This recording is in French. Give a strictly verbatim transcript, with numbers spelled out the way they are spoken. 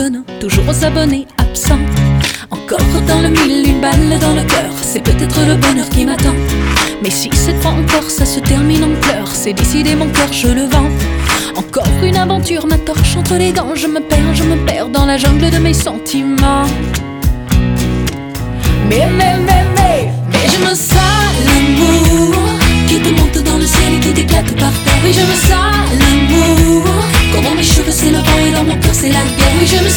monotone, toujours s'abonner, absent. Encore dans le mille, une balle dans le cœur, c'est peut-être le bonheur qui m'attend. Mais si cette fois encore ça se termine en pleurs, c'est décidé, mon cœur je le vends. Encore une aventure, ma torche entre les gants, je me perds, je me perds dans la jungle de mes sentiments. Mais, mais, mais, mais, mais je me sens